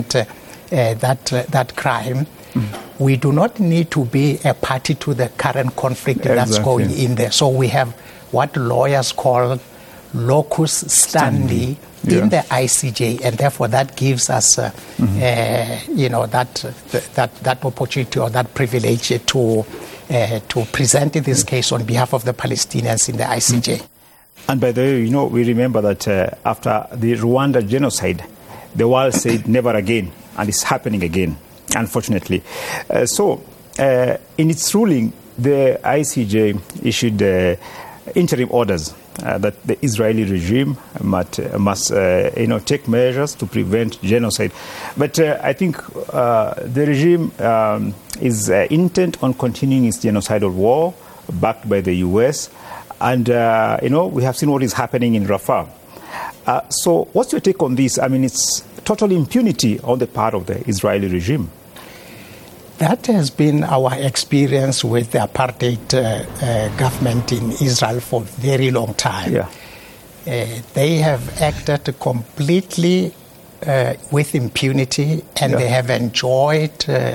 that crime. We do not need to be a party to the current conflict that's going in there. So we have what lawyers call locus standi in the ICJ, and therefore that gives us, that opportunity or that privilege to present this case on behalf of the Palestinians in the ICJ. And by the way, we remember that after the Rwanda genocide, the world said never again, and it's happening again, unfortunately. So, in its ruling, the ICJ issued interim orders that the Israeli regime must take measures to prevent genocide. But I think the regime is intent on continuing its genocidal war, backed by the U.S., and, we have seen what is happening in Rafah. So what's your take on this? I mean, it's total impunity on the part of the Israeli regime. That has been our experience with the apartheid government in Israel for a very long time. Yeah. They have acted completely with impunity, and they have enjoyed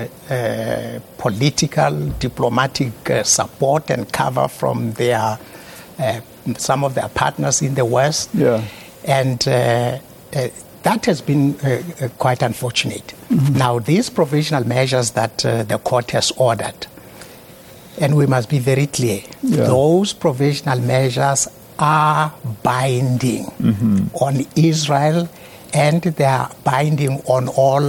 political, diplomatic support and cover from their some of their partners in the West. Yeah. And that has been quite unfortunate. Now, these provisional measures that the court has ordered, and we must be very clear, those provisional measures are binding on Israel, and they are binding on all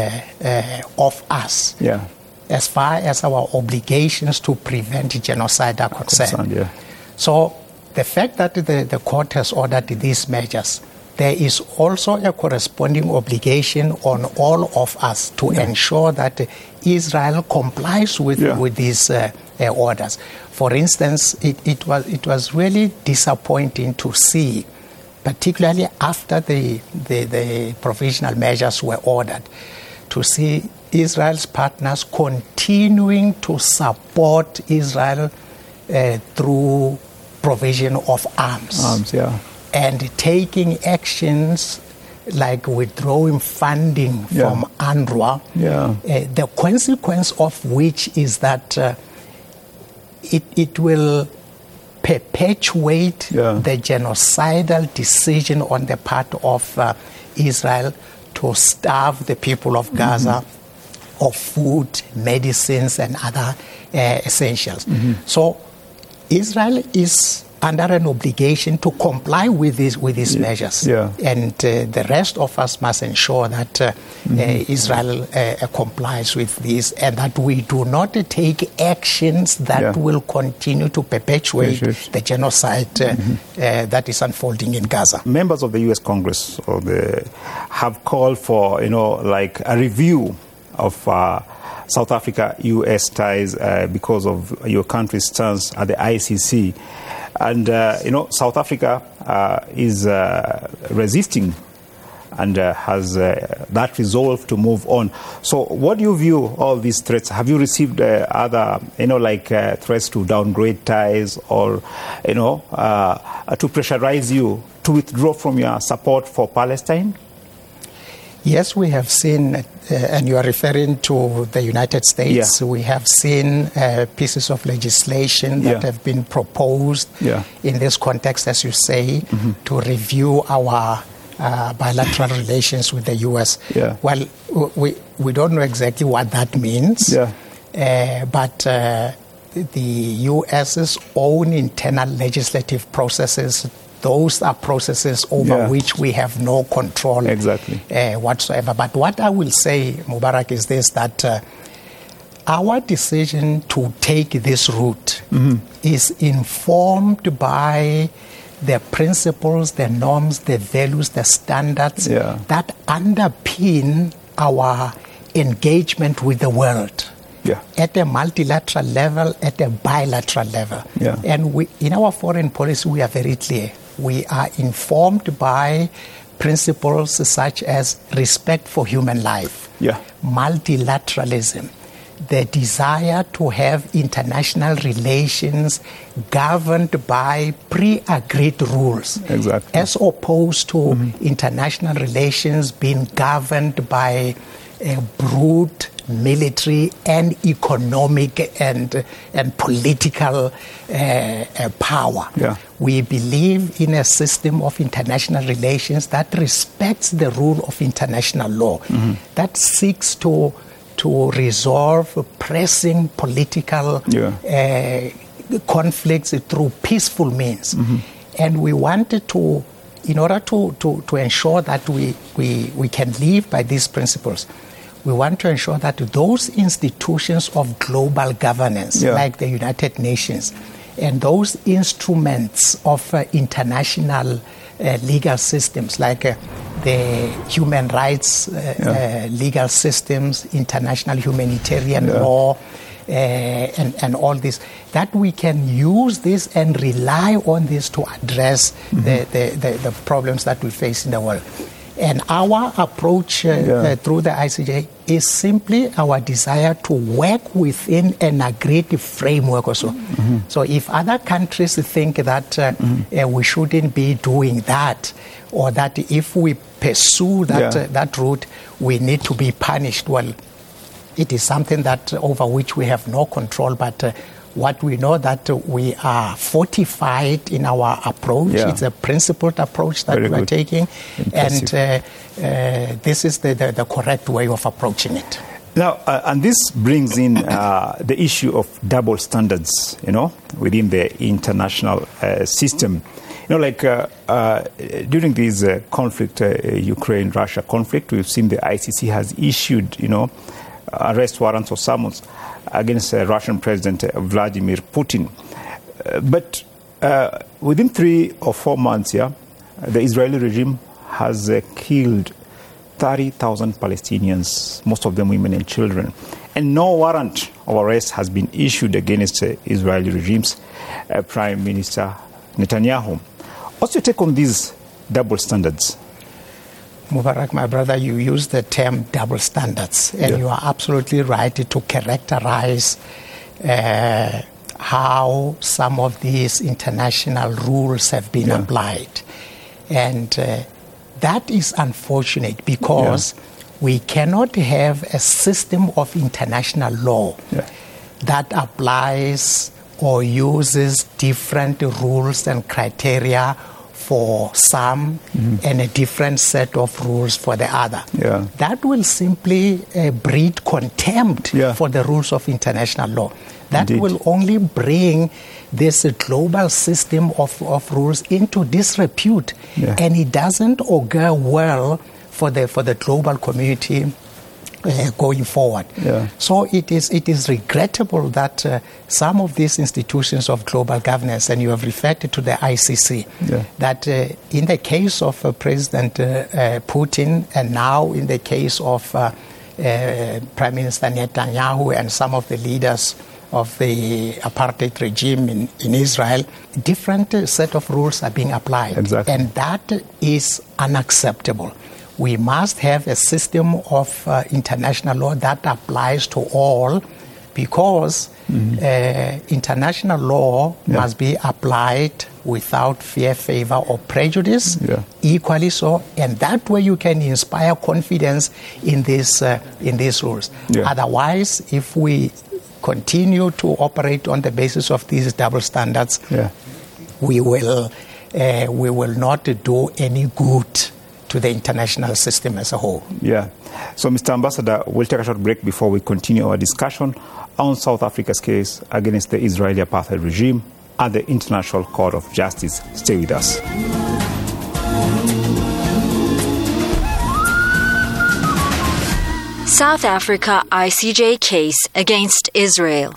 of us as far as our obligations to prevent genocide are concerned. So the fact that the court has ordered these measures, there is also a corresponding obligation on all of us to ensure that Israel complies with these orders. For instance, it was really disappointing to see, particularly after the provisional measures were ordered, to see Israel's partners continuing to support Israel through provision of arms. And taking actions like withdrawing funding from UNRWA, the consequence of which is that it will perpetuate the genocidal decision on the part of Israel to starve the people of Gaza of food, medicines, and other essentials. So Israel is under an obligation to comply with these measures. And the rest of us must ensure that Israel complies with this, and that we do not take actions that will continue to perpetuate the genocide that is unfolding in Gaza. Members of the U.S. Congress have called for, a review of South Africa-U.S. ties because of your country's stance at the ICC. And, South Africa is resisting and has that resolve to move on. So what do you view all these threats? Have you received other, threats to downgrade ties or, to pressurize you to withdraw from your support for Palestine? Yes, we have seen, and you are referring to the United States, we have seen pieces of legislation that have been proposed in this context, as you say, to review our bilateral relations with the U.S. Well, we don't know exactly what that means, but the U.S.'s own internal legislative processes, those are processes over which we have no control whatsoever. But what I will say, Mubarak, is this, that our decision to take this route is informed by the principles, the norms, the values, the standards that underpin our engagement with the world. At a multilateral level, at a bilateral level. And in our foreign policy, we are very clear. We are informed by principles such as respect for human life, multilateralism, the desire to have international relations governed by pre-agreed rules, exactly, as opposed to international relations being governed by a brute military and economic and political power. Yeah. We believe in a system of international relations that respects the rule of international law, that seeks to resolve pressing political conflicts through peaceful means. And we wanted to, in order to ensure that we can live by these principles, we want to ensure that those institutions of global governance, like the United Nations, and those instruments of international legal systems, like the human rights legal systems, international humanitarian law, and all this, that we can use this and rely on this to address the problems that we face in the world. And our approach through the ICJ is simply our desire to work within an agreed framework also. So if other countries think that we shouldn't be doing that, or that if we pursue that route, we need to be punished, well, it is something that over which we have no control, but what we know that we are fortified in our approach. It's a principled approach that we are taking. Impressive. And this is the correct way of approaching it. Now, and this brings in the issue of double standards, within the international system. Like during this conflict, Ukraine-Russia conflict, we've seen the ICC has issued, arrest warrants or summons against Russian President Vladimir Putin. But within 3 or 4 months, the Israeli regime has killed 30,000 Palestinians, most of them women and children. And no warrant of arrest has been issued against Israeli regime's Prime Minister Netanyahu. What's your take on these double standards? Mubarak, my brother, you use the term double standards, and you are absolutely right to characterize how some of these international rules have been applied. And that is unfortunate because we cannot have a system of international law that applies or uses different rules and criteria for some and a different set of rules for the other. That will simply breed contempt for the rules of international law. That will only bring this global system of rules into disrepute, and it doesn't augur well for the global community going forward. So it is regrettable that some of these institutions of global governance, and you have referred to the ICC, that in the case of President Putin, and now in the case of Prime Minister Netanyahu and some of the leaders of the apartheid regime in Israel, different set of rules are being applied. And that is unacceptable. We must have a system of international law that applies to all, because international law must be applied without fear, favor, or prejudice, equally so, and that way you can inspire confidence in these rules. Otherwise, if we continue to operate on the basis of these double standards, we will not do any good to the international system as a whole. So, Mr. Ambassador, we'll take a short break before we continue our discussion on South Africa's case against the Israeli apartheid regime at the International Court of Justice. Stay with us. South Africa ICJ case against Israel.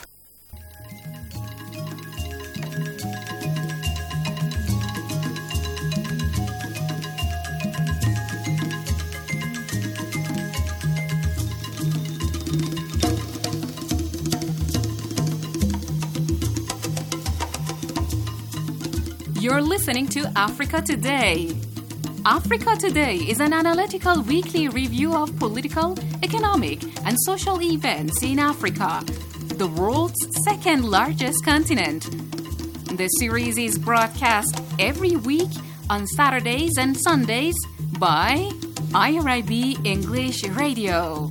You're listening to Africa Today. Africa Today is an analytical weekly review of political, economic, and social events in Africa, the world's second largest continent. The series is broadcast every week on Saturdays and Sundays by IRIB English Radio.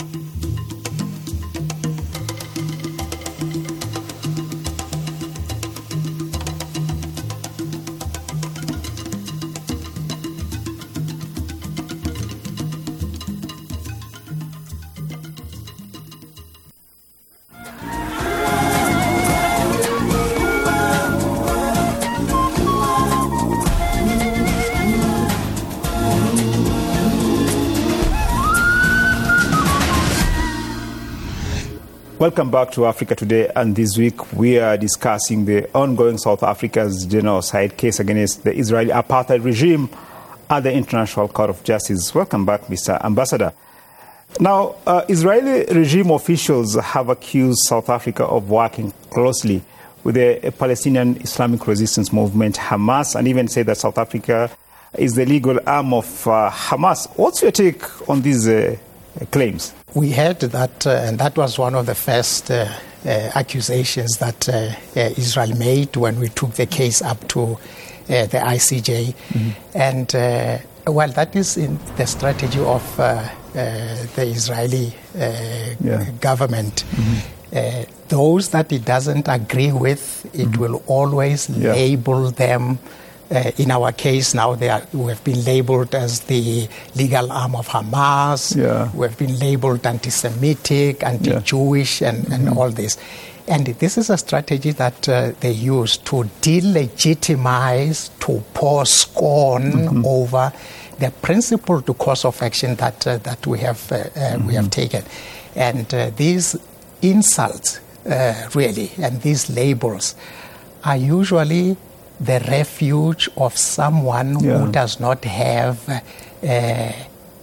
Welcome back to Africa Today, and this week we are discussing the ongoing South Africa's genocide case against the Israeli apartheid regime at the International Court of Justice. Welcome back, Mr. Ambassador. Now, Israeli regime officials have accused South Africa of working closely with the Palestinian Islamic Resistance Movement, Hamas, and even say that South Africa is the legal arm of Hamas. What's your take on these claims? We heard that, and that was one of the first accusations that Israel made when we took the case up to the ICJ. Mm-hmm. And, well, that is in the strategy of the Israeli government. Mm-hmm. Those that it doesn't agree with, it mm-hmm. will always label them. In our case now, we have been labeled as the legal arm of Hamas. Yeah. We have been labeled anti-Semitic, anti-Jewish, and all this. And this is a strategy that they use to delegitimize, to pour scorn over the principled course of action that we have taken. And these insults, really, and these labels are usually the refuge of someone who does not have a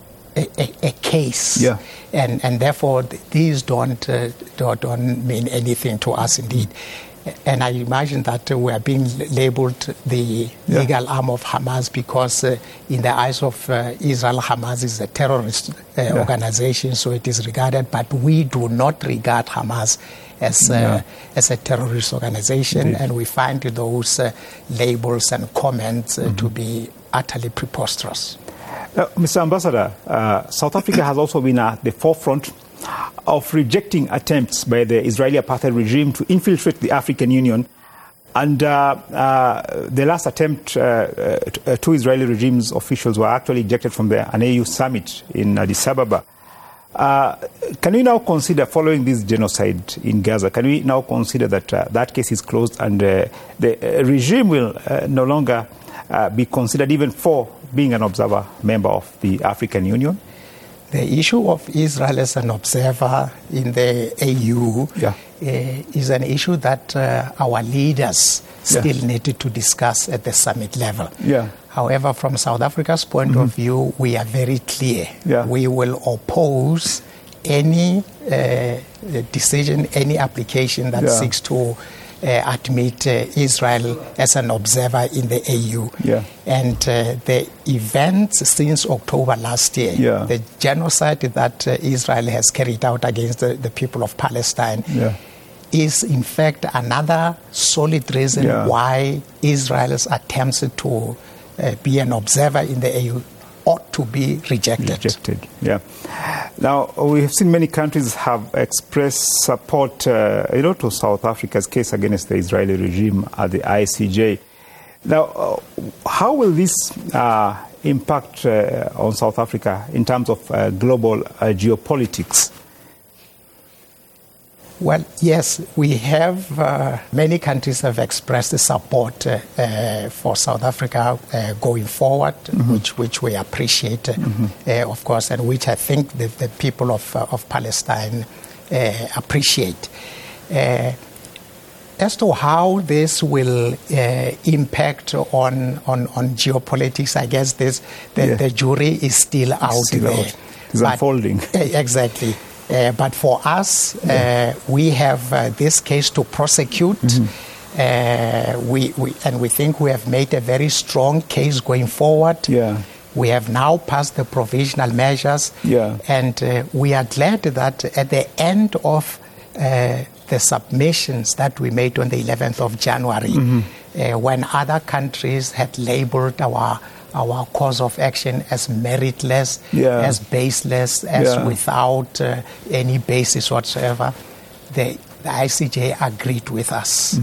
case, and therefore these don't mean anything to us indeed. And I imagine that we are being labeled the legal arm of Hamas because in the eyes of Israel, Hamas is a terrorist organization, so it is regarded, but we do not regard Hamas as a terrorist organization, and we find those labels and comments to be utterly preposterous. Mr. Ambassador, South Africa has also been at the forefront of rejecting attempts by the Israeli apartheid regime to infiltrate the African Union. And the last attempt, two Israeli regime's officials were actually ejected from an AU summit in Addis Ababa. Can we now consider, following this genocide in Gaza, can we now consider that that case is closed and the regime will no longer be considered even for being an observer member of the African Union? The issue of Israel as an observer in the AU is an issue that our leaders still needed to discuss at the summit level. However, from South Africa's point of view, we are very clear. We will oppose any decision, any application that seeks to admit Israel as an observer in the AU. And the events since October last year, the genocide that Israel has carried out against the people of Palestine, is in fact another solid reason why Israel's attempts to be an observer in the AU ought to be rejected. Now, we have seen many countries have expressed support, to South Africa's case against the Israeli regime at the ICJ. Now, how will this impact on South Africa in terms of global geopolitics? Well, yes, we have, many countries have expressed support for South Africa going forward, which we appreciate, of course, and which I think the people of Palestine appreciate. As to how this will impact on geopolitics, I guess the jury is still out there. It's unfolding. Exactly. But for us, we have this case to prosecute. We think we have made a very strong case going forward. We have now passed the provisional measures, and we are glad that at the end of the submissions that we made on the 11th of January, when other countries had labeled our course of action as meritless, as baseless, as without any basis whatsoever, the ICJ agreed with us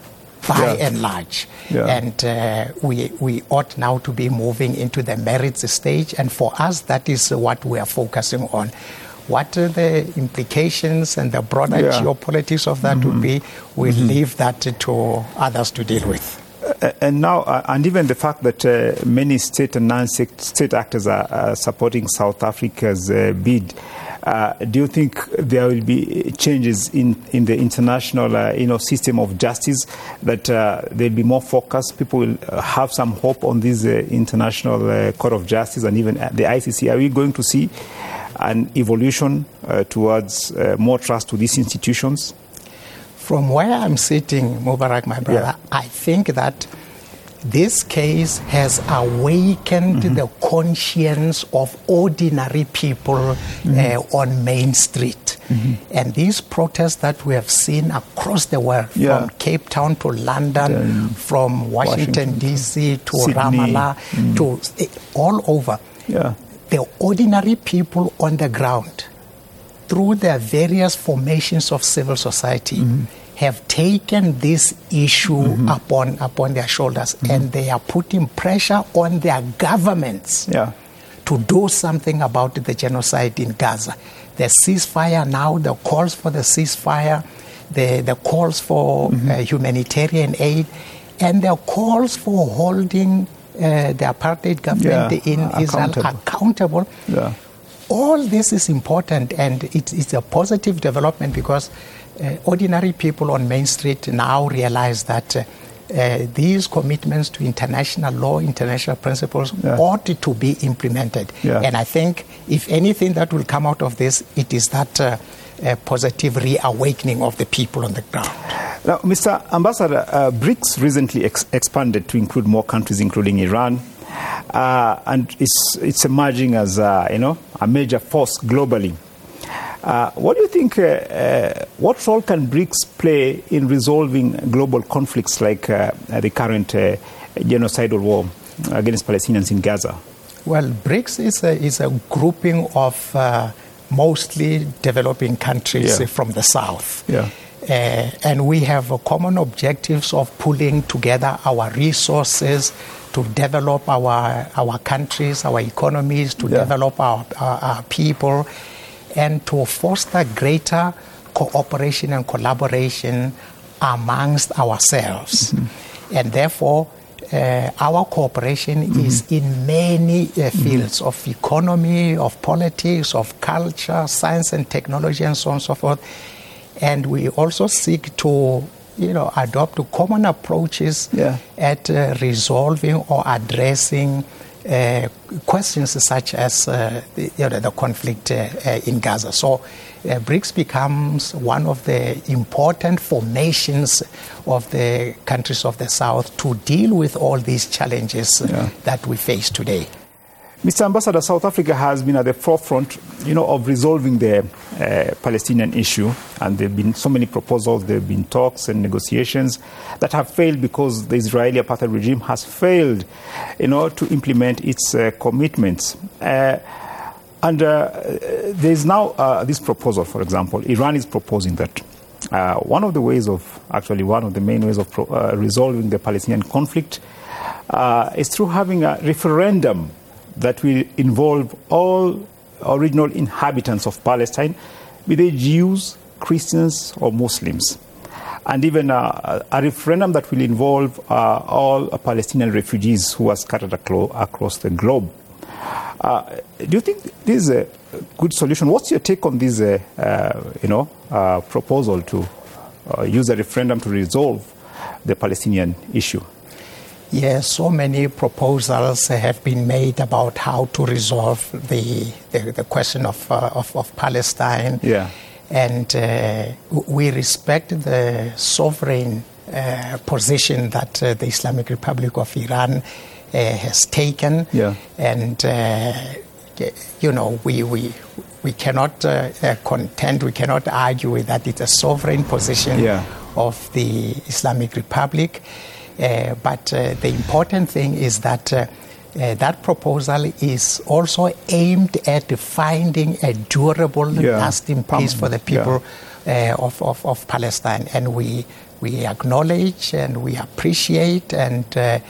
by and large. And we ought now to be moving into the merits stage. And for us, that is what we are focusing on. What are the implications and the broader geopolitics of that would be, we'll leave that to others to deal with. And now, and even the fact that many state and non-state actors are supporting South Africa's bid, do you think there will be changes in the international system of justice, that there'll be more focus? People will have some hope on this international court of justice and even the ICC. Are we going to see an evolution towards more trust to these institutions? From where I'm sitting, Mubarak, my brother, I think that this case has awakened the conscience of ordinary people on Main Street. And these protests that we have seen across the world, from Cape Town to London, from Washington, D.C. to Sydney, Ramallah, to all over, the ordinary people on the ground, through their various formations of civil society, have taken this issue upon their shoulders, and they are putting pressure on their governments to do something about the genocide in Gaza. The ceasefire now, the calls for the ceasefire, the calls for humanitarian aid, and the calls for holding the apartheid government in Israel accountable. All this is important, and it's a positive development, because ordinary people on Main Street now realize that these commitments to international law, international principles ought to be implemented. And I think, if anything that will come out of this, it is that positive reawakening of the people on the ground. Now, Mr. Ambassador, BRICS recently expanded to include more countries, including Iran. And it's emerging as a major force globally. What do you think? What role can BRICS play in resolving global conflicts like the current genocidal war against Palestinians in Gaza? Well, BRICS is a grouping of mostly developing countries from the South. And we have common objectives of pulling together our resources to develop our countries, our economies, to develop our people, and to foster greater cooperation and collaboration amongst ourselves. And therefore, our cooperation is in many fields of economy, of politics, of culture, science and technology, and so on and so forth. And we also seek to adopt common approaches at resolving or addressing questions such as the conflict in Gaza. So BRICS becomes one of the important formations of the countries of the South to deal with all these challenges that we face today. Mr. Ambassador, South Africa has been at the forefront, of resolving the Palestinian issue, and there have been so many proposals, there have been talks and negotiations that have failed because the Israeli apartheid regime has failed, to implement its commitments. And there is now this proposal, for example. Iran is proposing that one of the main ways of resolving the Palestinian conflict is through having a referendum that will involve all original inhabitants of Palestine, be they Jews, Christians, or Muslims. And even a referendum that will involve all Palestinian refugees who are scattered across the globe. Do you think this is a good solution? What's your take on this, proposal to use a referendum to resolve the Palestinian issue? Yes, so many proposals have been made about how to resolve the question of Palestine. And we respect the sovereign position that the Islamic Republic of Iran has taken. And, we cannot contend, we cannot argue with that. It's a sovereign position of the Islamic Republic. But the important thing is that that proposal is also aimed at finding a durable, lasting peace for the people of Palestine. And we acknowledge and we appreciate and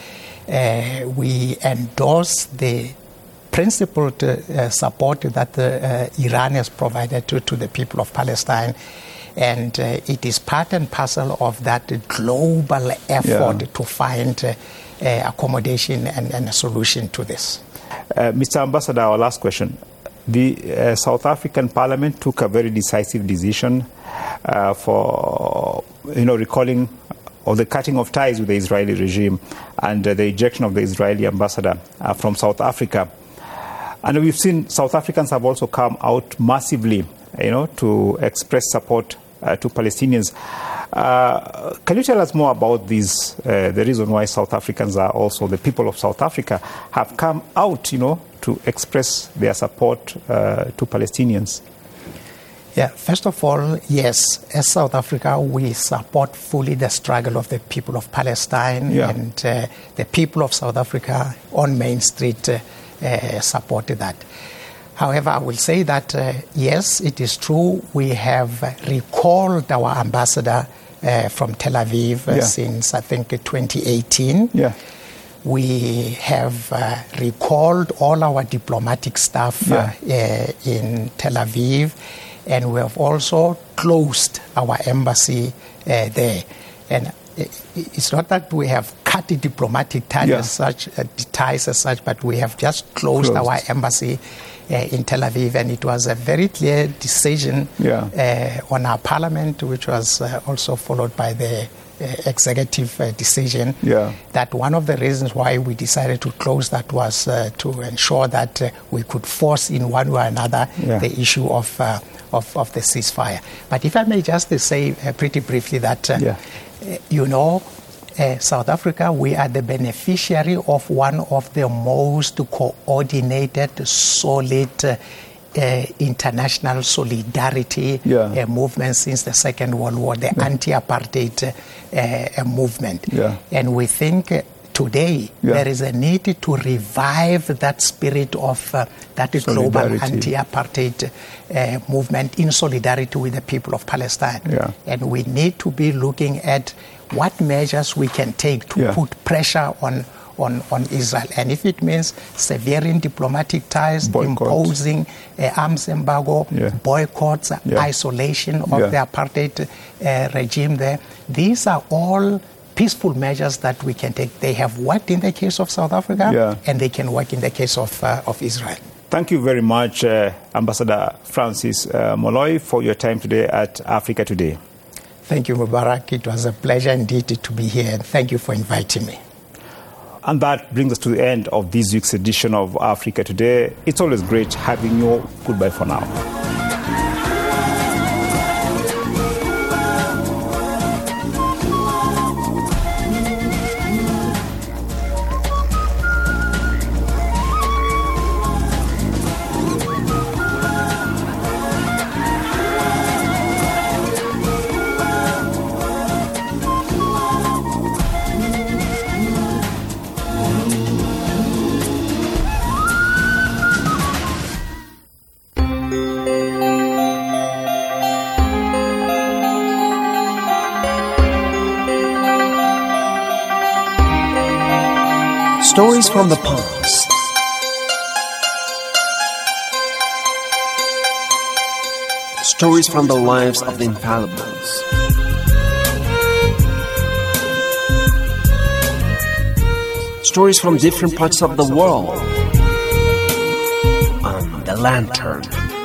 we endorse the principled support that Iran has provided to the people of Palestine. And it is part and parcel of that global effort to find accommodation and a solution to this. Mr. Ambassador, our last question. The South African Parliament took a very decisive decision for recalling or the cutting of ties with the Israeli regime and the ejection of the Israeli ambassador from South Africa. And we've seen South Africans have also come out massively, to express support to Palestinians. Can you tell us more about this, the reason why South Africans are also, the people of South Africa, have come out, to express their support to Palestinians? Yeah, first of all, yes, as South Africa, we support fully the struggle of the people of Palestine and the people of South Africa on Main Street supported that. However, I will say that, yes, it is true, we have recalled our ambassador from Tel Aviv since, I think, 2018. We have recalled all our diplomatic staff in Tel Aviv, and we have also closed our embassy there. And it's not that we have cut the diplomatic ties as such, but we have just closed our embassy in Tel Aviv, and it was a very clear decision on our parliament, which was also followed by the executive decision, that one of the reasons why we decided to close that was to ensure that we could force in one way or another the issue of the ceasefire. But if I may just say pretty briefly that, South Africa, we are the beneficiary of one of the most coordinated, solid international solidarity movement since the Second World War, the anti-apartheid movement. And we think today there is a need to revive that spirit of that global anti-apartheid movement in solidarity with the people of Palestine. And we need to be looking at what measures we can take to put pressure on Israel. And if it means severing diplomatic ties, imposing arms embargo, boycotts, isolation of the apartheid regime there, these are all peaceful measures that we can take. They have worked in the case of South Africa, and they can work in the case of Israel. Thank you very much, Ambassador Francis Moloi, for your time today at Africa Today. Thank you, Mubarak. It was a pleasure indeed to be here, and thank you for inviting me. And that brings us to the end of this week's edition of Africa Today. It's always great having you. Goodbye for now. Stories from the past. Stories from the lives of the infallibles. Stories from different parts of the world. On The Lantern.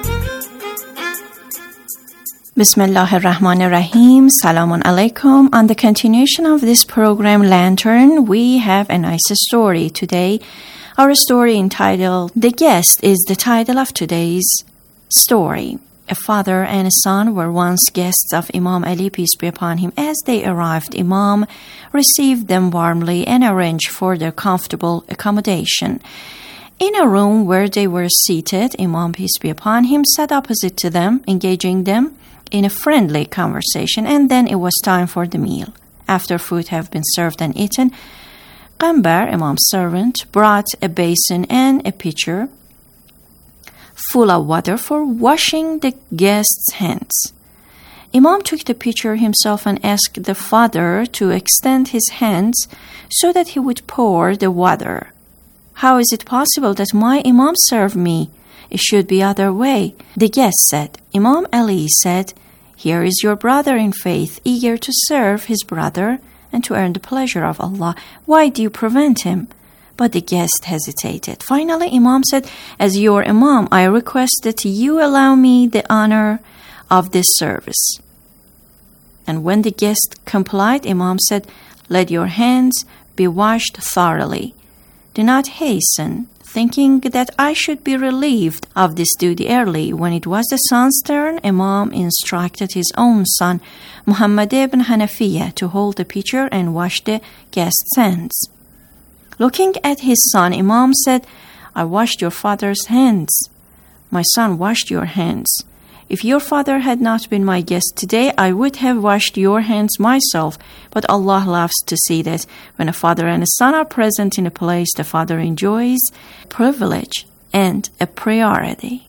Bismillah ar-Rahman ar-Rahim. Salamun alaikum. On the continuation of this program, Lantern, we have a nice story today. Our story entitled The Guest is the title of today's story. A father and a son were once guests of Imam Ali, peace be upon him. As they arrived, Imam received them warmly and arranged for their comfortable accommodation. In a room where they were seated, Imam, peace be upon him, sat opposite to them, engaging them in a friendly conversation, and then it was time for the meal. After food had been served and eaten, Qambar, Imam's servant, brought a basin and a pitcher full of water for washing the guests' hands. Imam took the pitcher himself and asked the father to extend his hands so that he would pour the water. "How is it possible that my Imam served me? It should be other way," the guest said. Imam Ali said, "Here is your brother in faith, eager to serve his brother and to earn the pleasure of Allah. Why do you prevent him?" But the guest hesitated. Finally, Imam said, "As your Imam, I request that you allow me the honor of this service." And when the guest complied, Imam said, "Let your hands be washed thoroughly. Do not hasten, thinking that I should be relieved of this duty early." When it was the son's turn, Imam instructed his own son, Muhammad ibn Hanafiya, to hold the pitcher and wash the guest's hands. Looking at his son, Imam said, "I washed your father's hands. My son washed your hands. If your father had not been my guest today, I would have washed your hands myself. But Allah loves to see that when a father and a son are present in a place, the father enjoys privilege and a priority."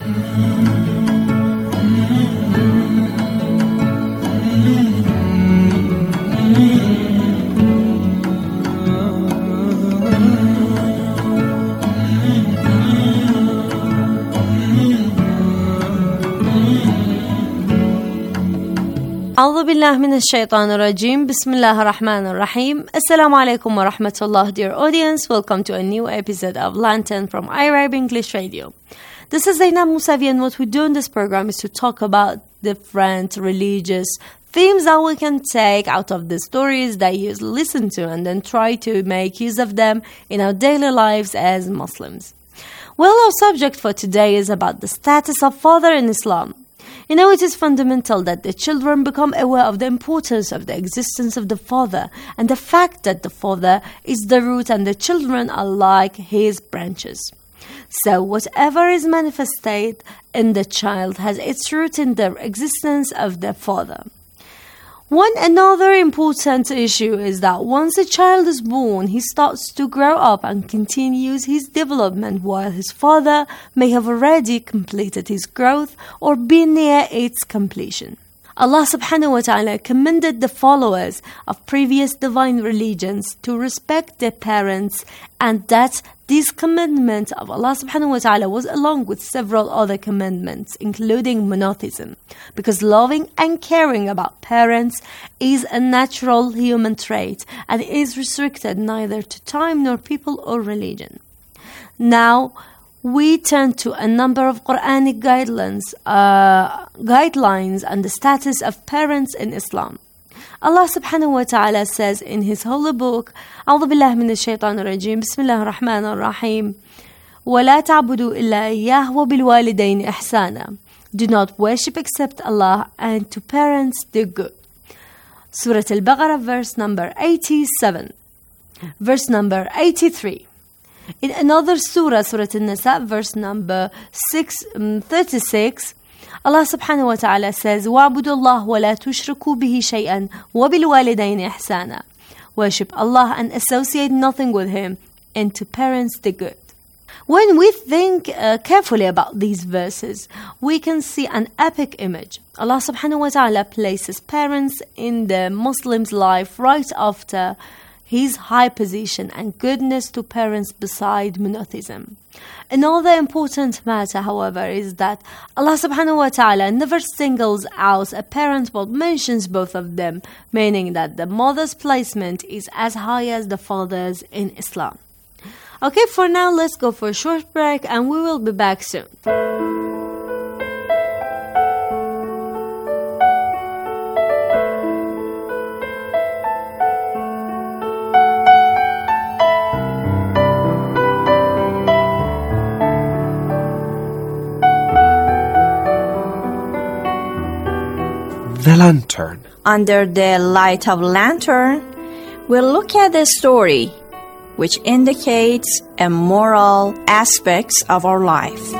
أعوذ بالله من الشيطان الرجيم. بسم الله الرحمن الرحيم. Assalamu alaikum wa rahmatullah, dear audience. Welcome to a new episode of Lantern from Arab English Radio. This is Zainab Musavi, and what we do in this program is to talk about different religious themes that we can take out of the stories that you listen to and then try to make use of them in our daily lives as Muslims. Well, our subject for today is about the status of father in Islam. You know, it is fundamental that the children become aware of the importance of the existence of the father and the fact that the father is the root and the children are like his branches. So whatever is manifested in the child has its root in the existence of the father. Another important issue is that once a child is born, he starts to grow up and continues his development while his father may have already completed his growth or been near its completion. Allah subhanahu wa ta'ala commended the followers of previous divine religions to respect their parents, and that this commandment of Allah subhanahu wa ta'ala was along with several other commandments, including monotheism, because loving and caring about parents is a natural human trait and is restricted neither to time nor people or religion. Now, we turn to a number of Quranic guidelines on the status of parents in Islam. Allah subhanahu wa ta'ala says in His holy book, أعوذ بالله من الشيطان الرجيم بسم الله الرحمن الرحيم ولا تعبدوا إلا إياه وبالوالدين إحسانا. Do not worship except Allah, and to parents do good. Surah Al-Baqarah, verse number 87. Verse number 83. In another surah, Surah An-Nisa, verse number 36, Allah subhanahu wa ta'ala says, وَاعْبُدُوا اللَّهَ وَلَا تُشْرِكُوا بِهِ شَيْئًا وَبِالْوَالِدَيْنِ إِحْسَانًا. Worship Allah and associate nothing with Him, and to parents the good. When we think carefully about these verses, we can see an epic image. Allah subhanahu wa ta'ala places parents in the Muslim's life right after His high position and goodness to parents beside monotheism. Another important matter, however, is that Allah subhanahu wa ta'ala never singles out a parent but mentions both of them, meaning that the mother's placement is as high as the father's in Islam. Okay, for now, let's go for a short break and we will be back soon. The Lantern. Under the light of lantern, we'll look at the story which indicates a moral aspects of our life.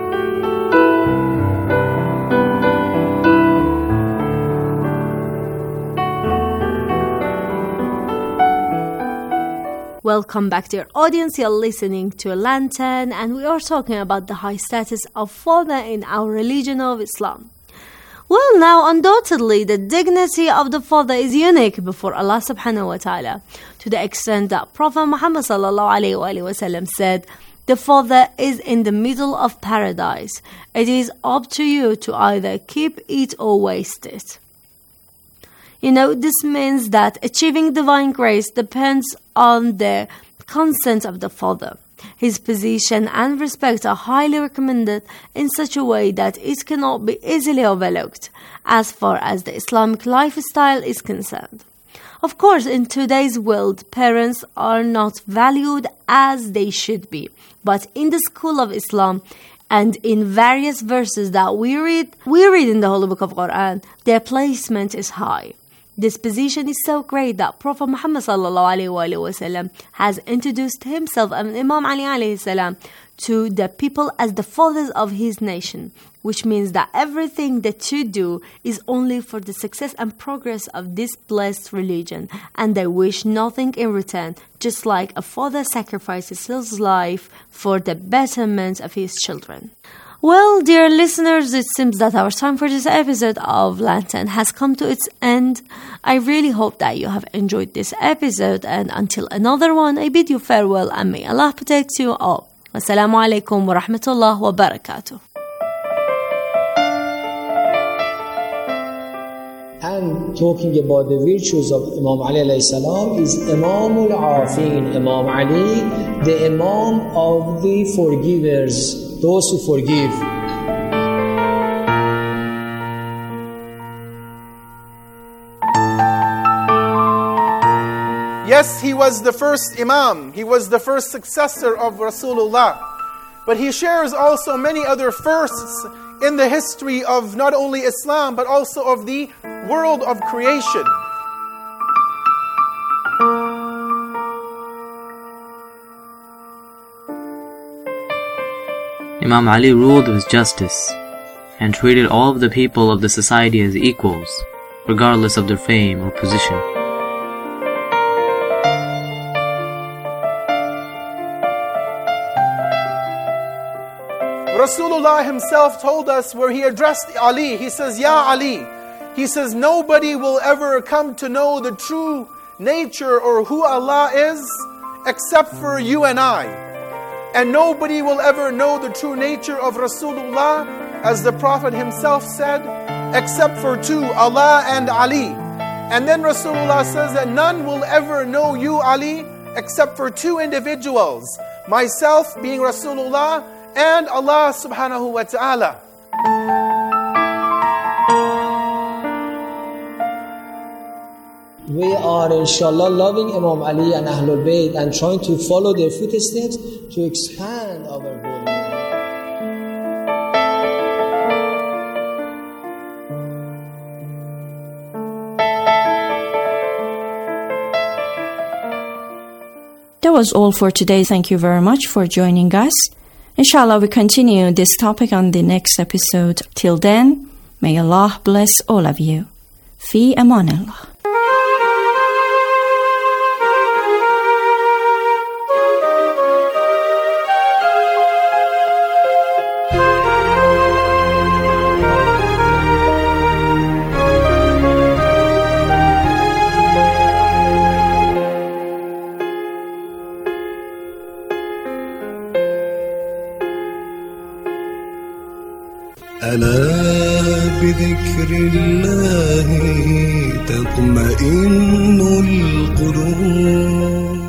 Welcome back, dear audience. You're listening to Lantern, and we are talking about the high status of father in our religion of Islam. Well, now, undoubtedly, the dignity of the father is unique before Allah subhanahu wa ta'ala, to the extent that Prophet Muhammad sallallahu alayhi wa sallam said, the father is in the middle of paradise. It is up to you to either keep it or waste it. You know, this means that achieving divine grace depends on the consent of the father. His position and respect are highly recommended in such a way that it cannot be easily overlooked as far as the Islamic lifestyle is concerned. Of course, in today's world, parents are not valued as they should be. But in the school of Islam, and in various verses that we read in the Holy Book of Quran, their placement is high. This position is so great that Prophet Muhammad ﷺ has introduced himself and Imam Ali alayhi to the people as the fathers of his nation, which means that everything that you do is only for the success and progress of this blessed religion, and they wish nothing in return, just like a father sacrifices his life for the betterment of his children. Well, dear listeners, it seems that our time for this episode of Lantern has come to its end. I really hope that you have enjoyed this episode, and until another one, I bid you farewell and may Allah protect you all. Wassalamu alaikum wa rahmatullah wa barakatuh. And talking about the virtues of Imam Ali alayhi salam is Imamul Afin, Imam Ali, the Imam of the forgivers, those who forgive. Yes, he was the first Imam. He was the first successor of Rasulullah. But he shares also many other firsts in the history of not only Islam, but also of the world of creation. Imam Ali ruled with justice and treated all of the people of the society as equals, regardless of their fame or position. Rasulullah himself told us where he addressed Ali, he says, Ya Ali, he says, nobody will ever come to know the true nature or who Allah is except for you and I. And nobody will ever know the true nature of Rasulullah, as the Prophet himself said, except for two, Allah and Ali. And then Rasulullah says that none will ever know you, Ali, except for two individuals, myself being Rasulullah and Allah subhanahu wa ta'ala. We are inshallah loving Imam Ali and Ahlul Bayt and trying to follow their footsteps to expand our golden. That was all for today. Thank you very much for joining us. Inshallah, we continue this topic on the next episode. Till then, may Allah bless all of you. Fi amanillah. ألا بذكر الله تطمئن القلوب.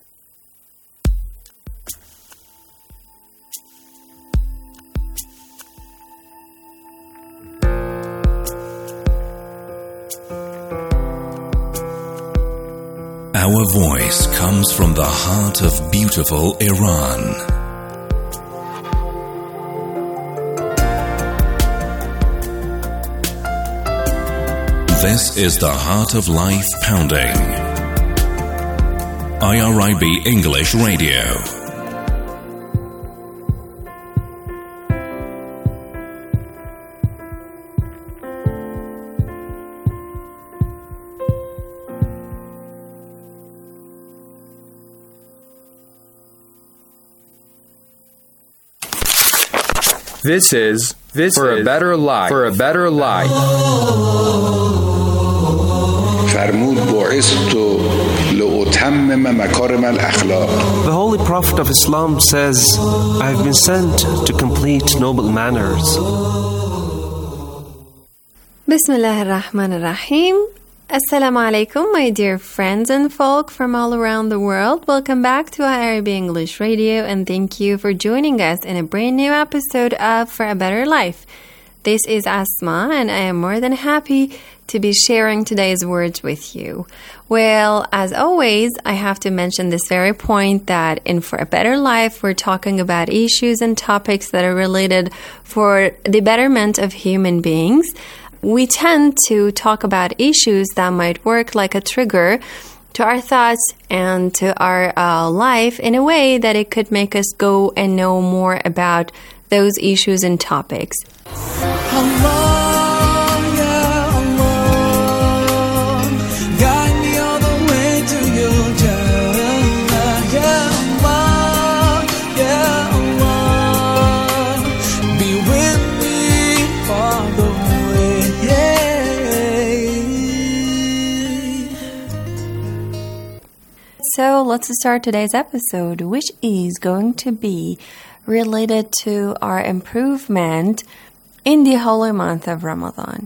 Our voice comes from the heart of beautiful Iran. This is the Heart of Life Pounding. IRIB English Radio. This is For a Better Life. For a Better Life. فرمود بعثت لأتمم مكارم الأخلاق. The Holy Prophet of Islam says, I have been sent to complete noble manners. Bismillah ar-Rahman ar-Rahim. Assalamu alaikum, my dear friends and folk from all around the world. Welcome back to IRIB English Radio, and thank you for joining us in a brand new episode of For a Better Life. This is Asma, and I am more than happy to be sharing today's words with you. Well, as always, I have to mention this very point that in For a Better Life, we're talking about issues and topics that are related for the betterment of human beings. We tend to talk about issues that might work like a trigger to our thoughts and to our life in a way that it could make us go and know more about those issues and topics. So let's start today's episode, which is going to be related to our improvement in the holy month of Ramadan.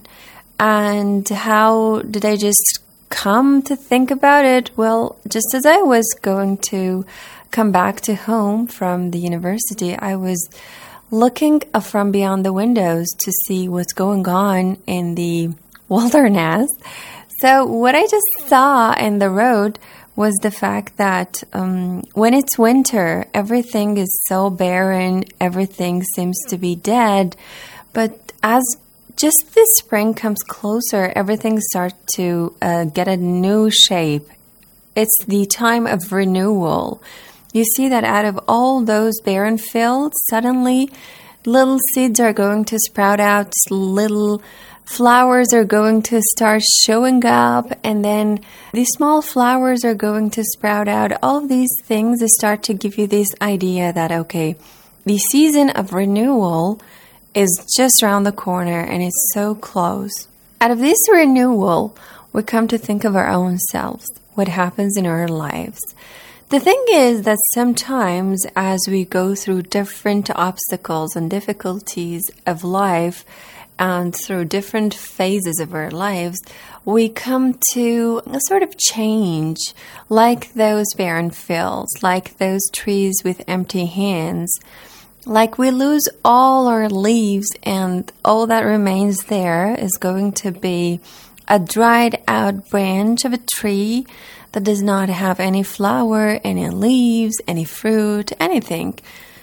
And how did I just come to think about it? Well, just as I was going to come back to home from the university, I was looking from beyond the windows to see what's going on in the wilderness. So what I just saw in the road was the fact that when it's winter, everything is so barren, everything seems to be dead. But as just the spring comes closer, everything starts to get a new shape. It's the time of renewal. You see that out of all those barren fields, suddenly little seeds are going to sprout out, little flowers are going to start showing up, and then these small flowers are going to sprout out. All of these things start to give you this idea that, okay, the season of renewal is just around the corner and it's so close. Out of this renewal, we come to think of our own selves, what happens in our lives. The thing is that sometimes as we go through different obstacles and difficulties of life, and through different phases of our lives, we come to a sort of change, like those barren fields, like those trees with empty hands. Like we lose all our leaves, and all that remains there is going to be a dried out branch of a tree that does not have any flower, any leaves, any fruit, anything.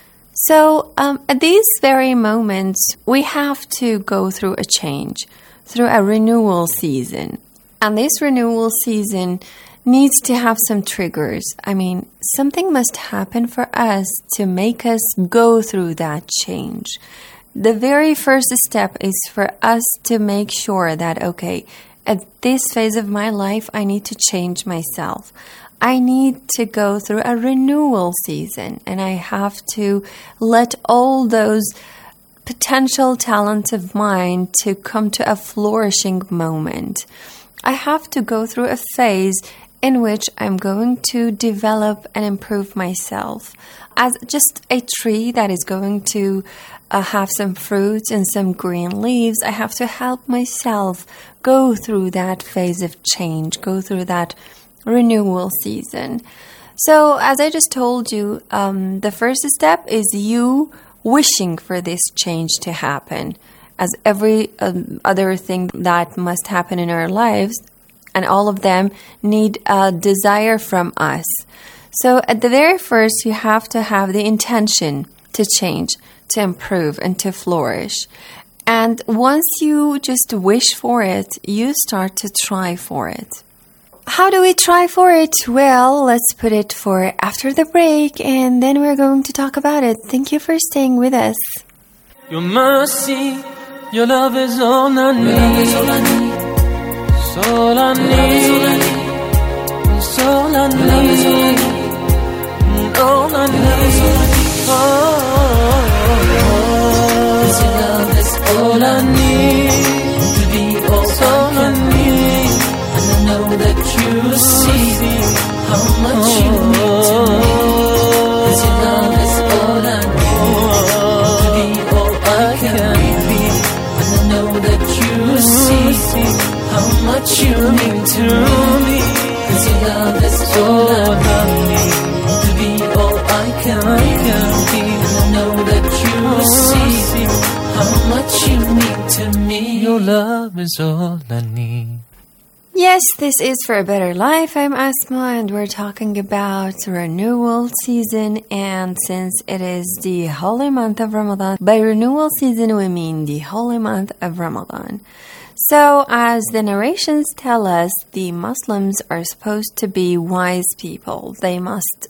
So at these very moments, we have to go through a change, through a renewal season. And this renewal season needs to have some triggers. I mean, something must happen for us to make us go through that change. The very first step is for us to make sure that, okay, at this phase of my life, I need to change myself. I need to go through a renewal season, and I have to let all those potential talents of mine to come to a flourishing moment. I have to go through a phase in which I'm going to develop and improve myself. As just a tree that is going to have some fruits and some green leaves, I have to help myself go through that phase of change, go through that renewal season. So as I just told you, the first step is you wishing for this change to happen. As every other thing that must happen in our lives, and all of them need a desire from us. So at the very first, you have to have the intention to change, to improve, and to flourish. And once you just wish for it, you start to try for it. How do we try for it? Well, let's put it for after the break, and then we're going to talk about it. Thank you for staying with us. Your mercy, your love is all I need. It's all I need. It's all I need. It's all I need. All I need. Cause your love is all I need to be all I need. And I know that you see how much you mean to me. Cause your love is all I need to be all I can be. And I know that you see how much you mean to me. Cause your love is all I need to be all I can be. And I know that you see how much you mean to me. Your love is all I need. Yes, this is For a Better Life. I'm Asma, and we're talking about renewal season. And since it is the holy month of Ramadan, by renewal season we mean the holy month of Ramadan. So, as the narrations tell us, the Muslims are supposed to be wise people. They must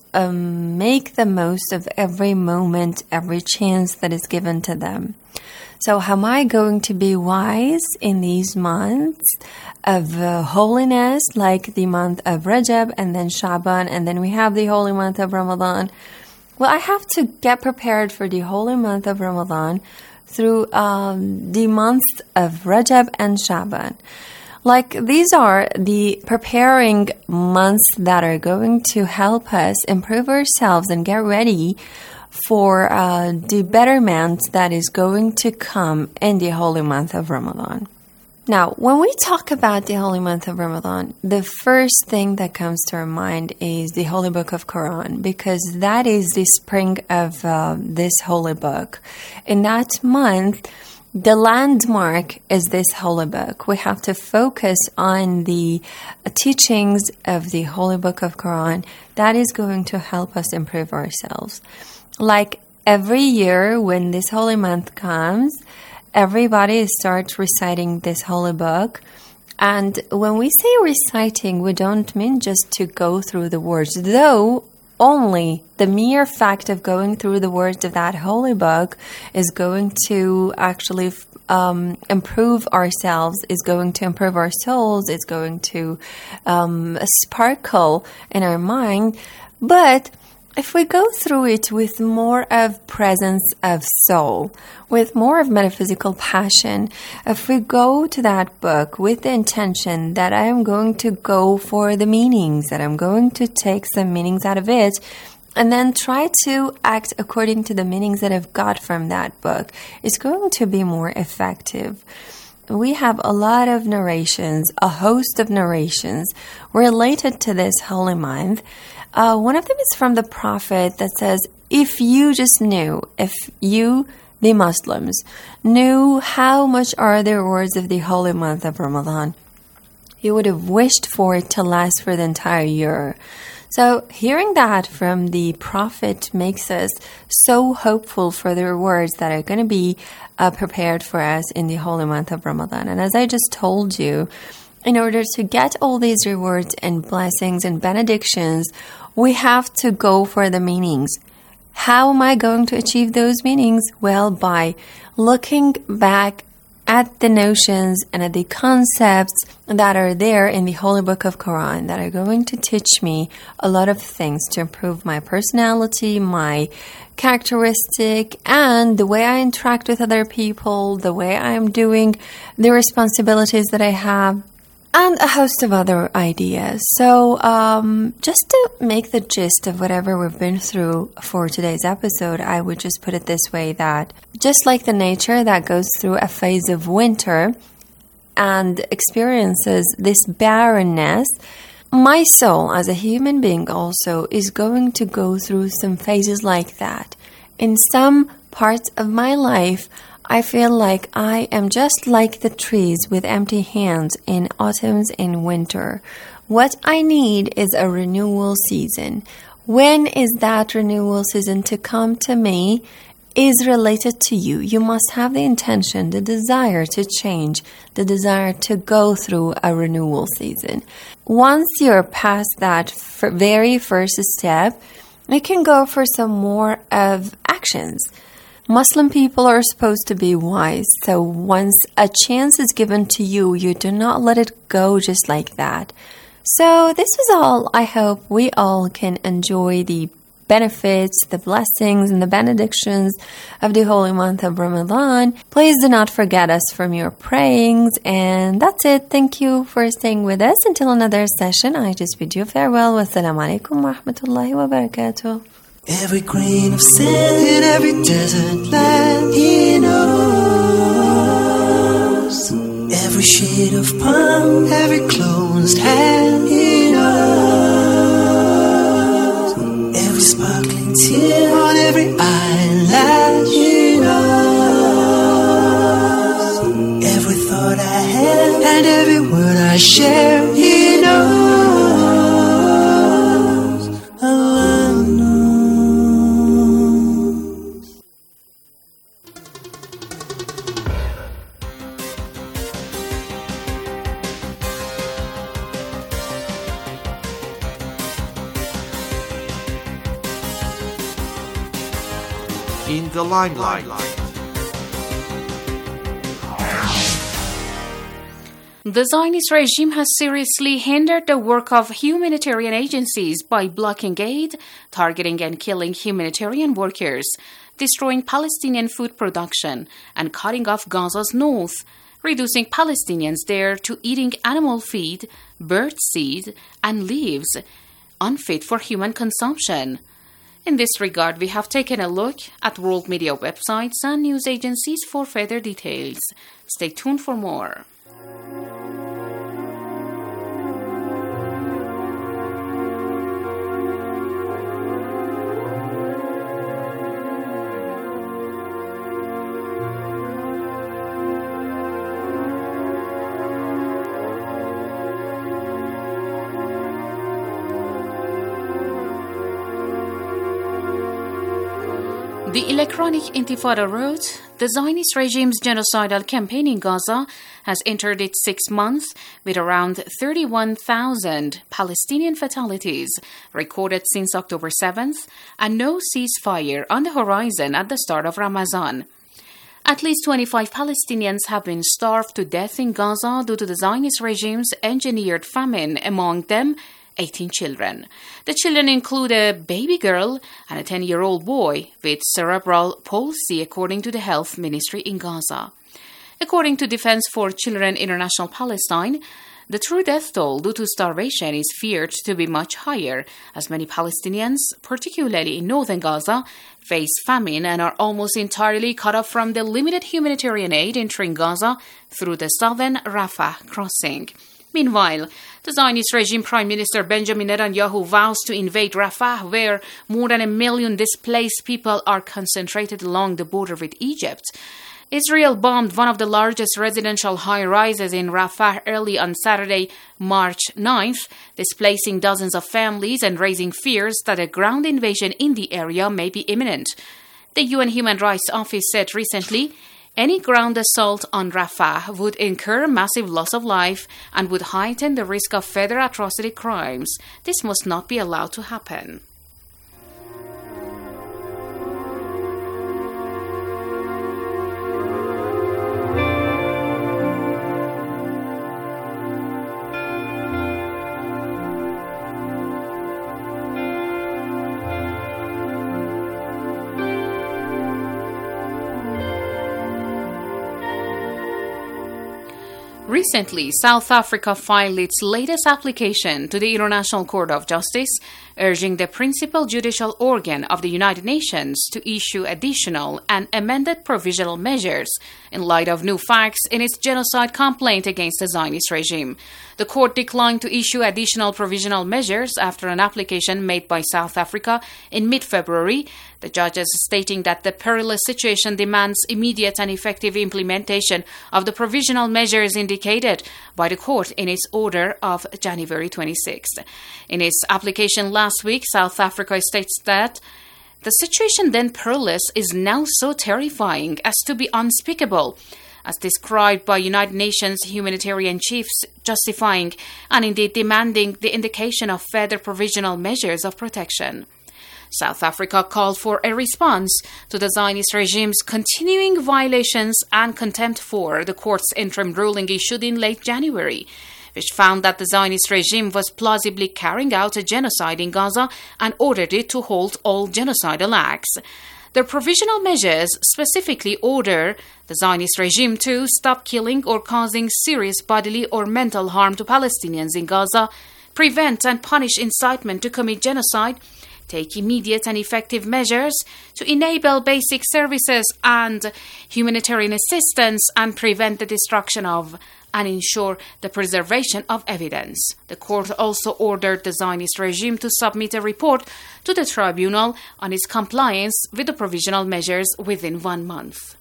make the most of every moment, every chance that is given to them. So how am I going to be wise in these months of holiness, like the month of Rajab and then Shaban, and then we have the holy month of Ramadan? Well, I have to get prepared for the holy month of Ramadan through the months of Rajab and Shaban. Like, these are the preparing months that are going to help us improve ourselves and get ready for the betterment that is going to come in the holy month of Ramadan. Now, when we talk about the holy month of Ramadan, the first thing that comes to our mind is the Holy Book of Quran, because that is the spring of this holy book. In that month, the landmark is this holy book. We have to focus on the teachings of the Holy Book of Quran. That is going to help us improve ourselves. Like every year when this holy month comes, everybody starts reciting this holy book. And when we say reciting, we don't mean just to go through the words, though only the mere fact of going through the words of that holy book is going to actually improve ourselves, is going to improve our souls, it's going to sparkle in our mind. But if we go through it with more of presence of soul, with more of metaphysical passion, if we go to that book with the intention that I am going to go for the meanings, that I'm going to take some meanings out of it, and then try to act according to the meanings that I've got from that book, it's going to be more effective. We have a lot of narrations, a host of narrations related to this holy month. One of them is from the Prophet that says, if you just knew, if you, the Muslims, knew how much are the rewards of the holy month of Ramadan, you would have wished for it to last for the entire year. So hearing that from the Prophet makes us so hopeful for the rewards that are going to be prepared for us in the holy month of Ramadan. And as I just told you, in order to get all these rewards and blessings and benedictions, we have to go for the meanings. How am I going to achieve those meanings? Well, by looking back at the notions and at the concepts that are there in the Holy Book of Quran that are going to teach me a lot of things to improve my personality, my characteristic, and the way I interact with other people, the way I am doing the responsibilities that I have, and a host of other ideas. So just to make the gist of whatever we've been through for today's episode, I would just put it this way, that just like the nature that goes through a phase of winter and experiences this barrenness, my soul as a human being also is going to go through some phases like that. In some parts of my life, I feel like I am just like the trees with empty hands in autumns and winter. What I need is a renewal season. When is that renewal season to come to me? is related to you, you must have the intention, the desire to change, the desire to go through a renewal season. Once you're past that very first step, you can go for some more of actions. Muslim people are supposed to be wise, so once a chance is given to you, you do not let it go just like that. So this was all. I hope we all can enjoy the benefits, the blessings, and the benedictions of the holy month of Ramadan. Please do not forget us from your prayings. And that's it. Thank you for staying with us. Until another session, I just bid you farewell. Wassalamu alaikum wa rahmatullahi wa barakatuh. Every grain of sand in every desert land, He knows. Every shade of palm, every closed hand, He knows. Every sparkling tear on every eyelash, He knows. Every thought I have and every word I share, He knows. Allah knows. In the limelight. The Zionist regime has seriously hindered the work of humanitarian agencies by blocking aid, targeting and killing humanitarian workers, destroying Palestinian food production, and cutting off Gaza's north, reducing Palestinians there to eating animal feed, bird seed, and leaves, unfit for human consumption. In this regard, we have taken a look at world media websites and news agencies for further details. Stay tuned for more. The Electronic Intifada wrote, the Zionist regime's genocidal campaign in Gaza has entered its 6th month with around 31,000 Palestinian fatalities recorded since October 7th and no ceasefire on the horizon at the start of Ramadan. At least 25 Palestinians have been starved to death in Gaza due to the Zionist regime's engineered famine, among them 18 children. The children include a baby girl and a 10-year-old boy with cerebral palsy, according to the health ministry in Gaza. According to Defense for Children International Palestine, the true death toll due to starvation is feared to be much higher, as many Palestinians, particularly in northern Gaza, face famine and are almost entirely cut off from the limited humanitarian aid entering Gaza through the southern Rafah crossing. Meanwhile, the Zionist regime Prime Minister Benjamin Netanyahu vows to invade Rafah, where more than 1 million displaced people are concentrated along the border with Egypt. Israel bombed one of the largest residential high-rises in Rafah early on Saturday, March 9th, displacing dozens of families and raising fears that a ground invasion in the area may be imminent. The UN Human Rights Office said recently, any ground assault on Rafah would incur massive loss of life and would heighten the risk of further atrocity crimes. This must not be allowed to happen. Recently, South Africa filed its latest application to the International Court of Justice, urging the principal judicial organ of the United Nations to issue additional and amended provisional measures in light of new facts in its genocide complaint against the Zionist regime. The court declined to issue additional provisional measures after an application made by South Africa in mid-February, the judges stating that the perilous situation demands immediate and effective implementation of the provisional measures indicated by the court in its order of January 26th. In its application last week, South Africa states that The situation then perilous is now so terrifying as to be unspeakable, as described by United Nations humanitarian chiefs, justifying and indeed demanding the indication of further provisional measures of protection. South Africa called for a response to the Zionist regime's continuing violations and contempt for the court's interim ruling issued in late January, which found that the Zionist regime was plausibly carrying out a genocide in Gaza and ordered it to halt all genocidal acts. The provisional measures specifically order the Zionist regime to stop killing or causing serious bodily or mental harm to Palestinians in Gaza, prevent and punish incitement to commit genocide, take immediate and effective measures to enable basic services and humanitarian assistance and prevent the destruction of and ensure the preservation of evidence. The court also ordered the Zionist regime to submit a report to the tribunal on its compliance with the provisional measures within 1 month.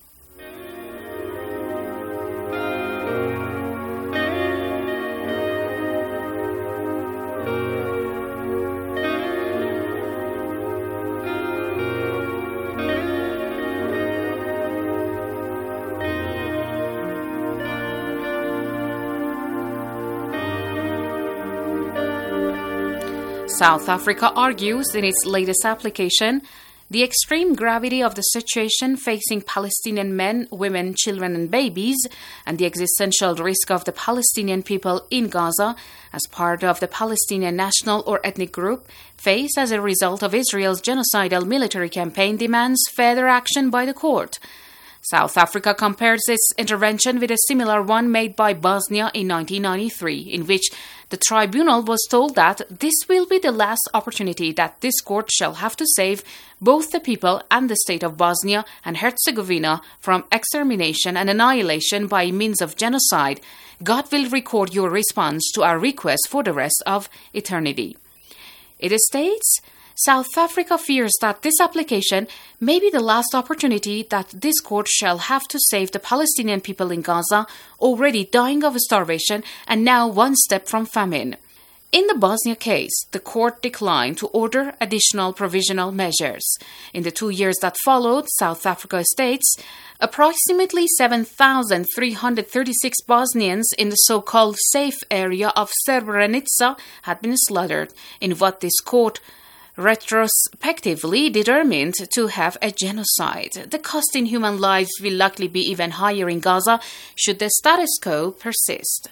South Africa argues in its latest application the extreme gravity of the situation facing Palestinian men, women, children and babies, and the existential risk of the Palestinian people in Gaza as part of the Palestinian national or ethnic group face as a result of Israel's genocidal military campaign demands further action by the court. South Africa compares its intervention with a similar one made by Bosnia in 1993, in which the tribunal was told that this will be the last opportunity that this court shall have to save both the people and the state of Bosnia and Herzegovina from extermination and annihilation by means of genocide. God will record your response to our request for the rest of eternity. It states, South Africa fears that this application may be the last opportunity that this court shall have to save the Palestinian people in Gaza, already dying of starvation and now one step from famine. In the Bosnia case, the court declined to order additional provisional measures. In the 2 years that followed, South Africa states, approximately 7,336 Bosnians in the so-called safe area of Srebrenica had been slaughtered in what this court retrospectively determined to have a genocide. The cost in human lives will likely be even higher in Gaza should the status quo persist.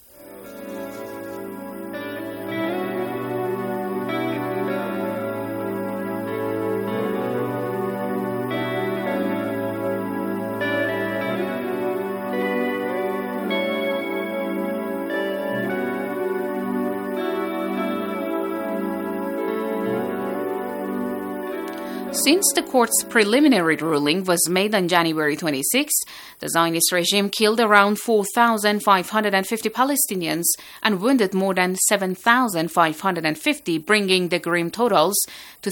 Since the court's preliminary ruling was made on January 26, the Zionist regime killed around 4,550 Palestinians and wounded more than 7,550, bringing the grim totals to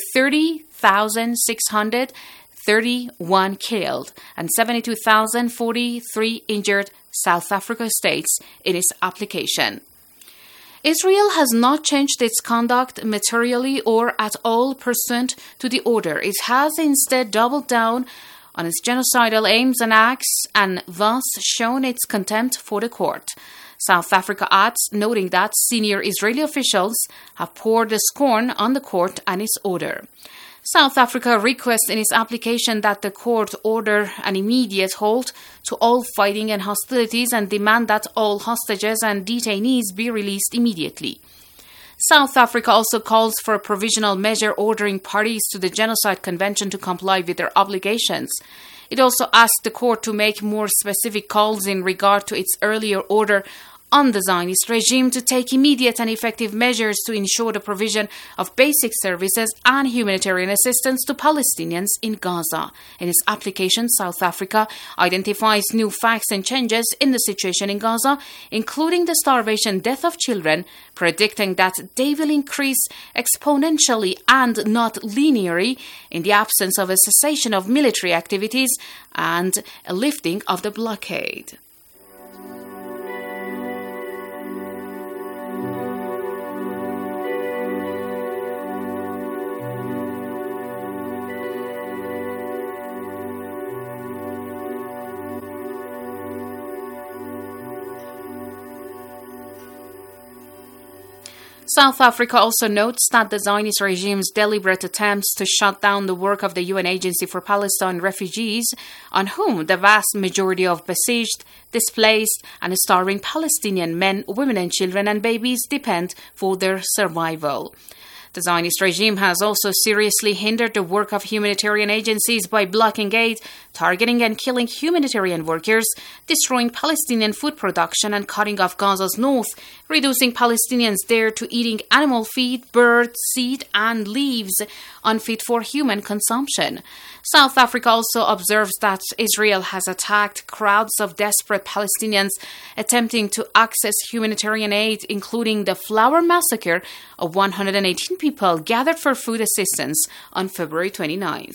30,631 killed and 72,043 injured, South Africa states in its application. Israel has not changed its conduct materially or at all pursuant to the order. It has instead doubled down on its genocidal aims and acts and thus shown its contempt for the court. South Africa adds, noting that senior Israeli officials have poured scorn on the court and its order. South Africa requests in its application that the court order an immediate halt to all fighting and hostilities and demand that all hostages and detainees be released immediately. South Africa also calls for a provisional measure ordering parties to the Genocide Convention to comply with their obligations. It also asked the court to make more specific calls in regard to its earlier order on the Zionist regime to take immediate and effective measures to ensure the provision of basic services and humanitarian assistance to Palestinians in Gaza. In its application, South Africa identifies new facts and changes in the situation in Gaza, including the starvation death of children, predicting that they will increase exponentially and not linearly in the absence of a cessation of military activities and a lifting of the blockade. South Africa also notes that the Zionist regime's deliberate attempts to shut down the work of the UN Agency for Palestine refugees, on whom the vast majority of besieged, displaced, and starving Palestinian men, women, and children and babies depend for their survival. The Zionist regime has also seriously hindered the work of humanitarian agencies by blocking aid, targeting and killing humanitarian workers, destroying Palestinian food production and cutting off Gaza's north, reducing Palestinians there to eating animal feed, bird, seed, and leaves, unfit for human consumption. South Africa also observes that Israel has attacked crowds of desperate Palestinians attempting to access humanitarian aid, including the flower massacre of 118 people gathered for food assistance on February 29th.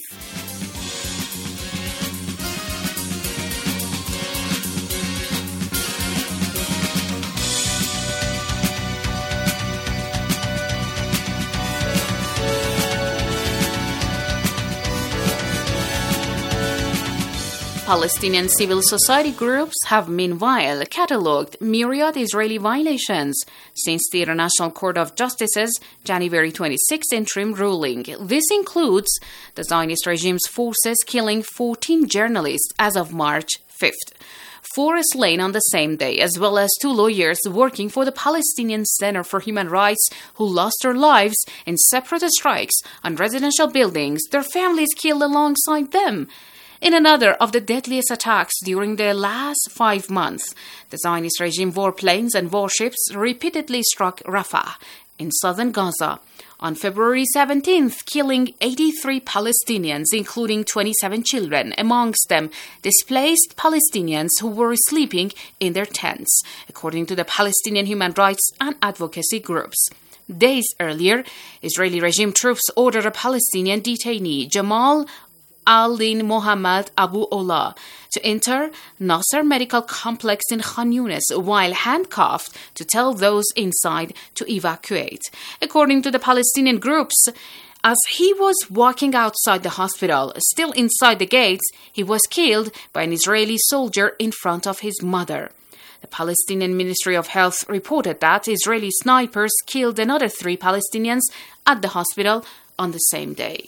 Palestinian civil society groups have meanwhile catalogued myriad Israeli violations since the International Court of Justice's January 26 interim ruling. This includes the Zionist regime's forces killing 14 journalists as of March 5th. 4 slain on the same day, as well as 2 lawyers working for the Palestinian Center for Human Rights who lost their lives in separate strikes on residential buildings, their families killed alongside them. In another of the deadliest attacks during the last 5 months, the Zionist regime warplanes and warships repeatedly struck Rafah in southern Gaza on February 17th, killing 83 Palestinians, including 27 children, amongst them displaced Palestinians who were sleeping in their tents, according to the Palestinian human rights and advocacy groups. Days earlier, Israeli regime troops ordered a Palestinian detainee, Jamal Al-Din Mohammed Abu Ola, to enter Nasser Medical Complex in Khan Yunis while handcuffed to tell those inside to evacuate. According to the Palestinian groups, as he was walking outside the hospital, still inside the gates, he was killed by an Israeli soldier in front of his mother. The Palestinian Ministry of Health reported that Israeli snipers killed another 3 Palestinians at the hospital on the same day.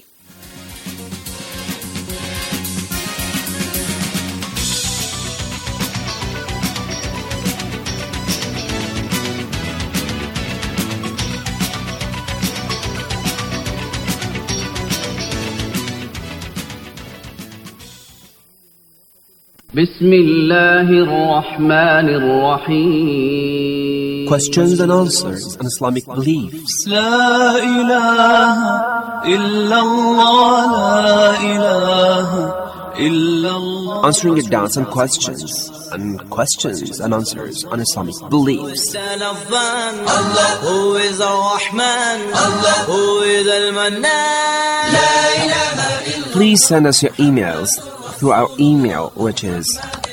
Questions and answers on Islamic beliefs. La ilaha illallah, la ilaha illallah. Answering your doubts and questions and answers on Islamic beliefs. Allah, who is Ar-Rahman, Allah, who is Al-Mannan. La ilaha illallah. Please send us your emails through our email, which is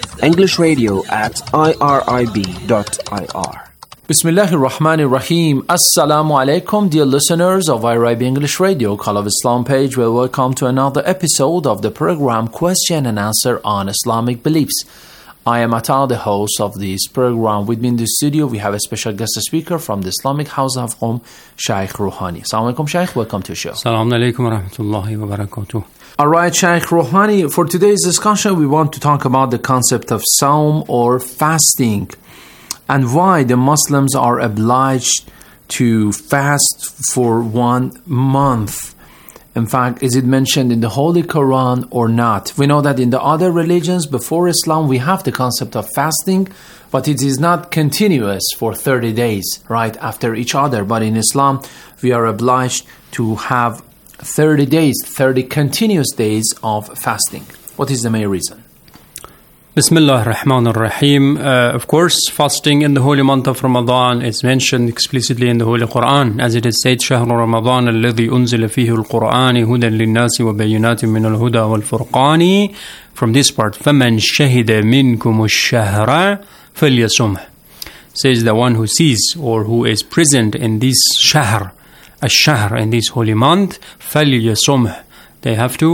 englishradio@irib.ir. Bismillahir Rahmanir Rahim. Assalamu alaikum, dear listeners of IRIB English Radio, Call of Islam page. Well, welcome to another episode of the program Question and Answer on Islamic Beliefs. I am Atta, the host of this program. With me in the studio, we have a special guest speaker from the Islamic House of Qom, Shaykh Rouhani. Assalamu alaikum, Shaykh. Welcome to the show. Assalamu alaikum wa rahmatullahi wa barakatuh. All right, Shaykh Rouhani, for today's discussion, we want to talk about the concept of Sawm or fasting and why the Muslims are obliged to fast for 1 month. In fact, is it mentioned in the Holy Quran or not? We know that in the other religions before Islam, we have the concept of fasting, but it is not continuous for 30 days, right, after each other. But in Islam, we are obliged to have 30 days, 30 continuous days of fasting. What is the main reason? Bismillah ar-Rahman ar-Rahim. Of course, fasting in the holy month of Ramadan is mentioned explicitly in the Holy Quran, as it is said, شهر رمضان الذي أنزل فيه القرآن هدى للناس وبينات من الهدى والفرقان. From this part, فمن شهد منكم الشهر فليصمه. Says the one who sees or who is present in this shahr, الشهر, in this holy month, فليصمه. They have to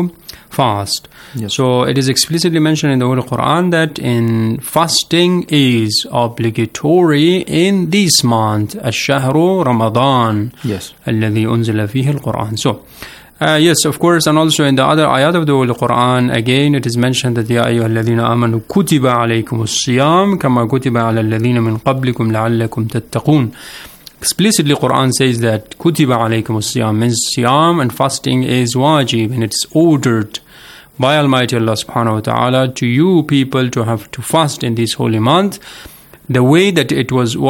fast. Yes. So it is explicitly mentioned in the Holy Quran that fasting is obligatory in this month, الشهر رمضان Yes. الذي أنزل فيه القرآن. So yes, of course, and also in the other ayat of the Holy Quran, again it is mentioned that يا أيها الذين آمنوا كتب عليكم الصيام كما كتب على الذين من قبلكم لعلكم تتقون. Explicitly, Quran says that كتب عليكم الصيام means siyam, and fasting is wajib, and it's ordered by Almighty Allah subhanahu wa ta'ala to you people to have to fast in this holy month. The way that it was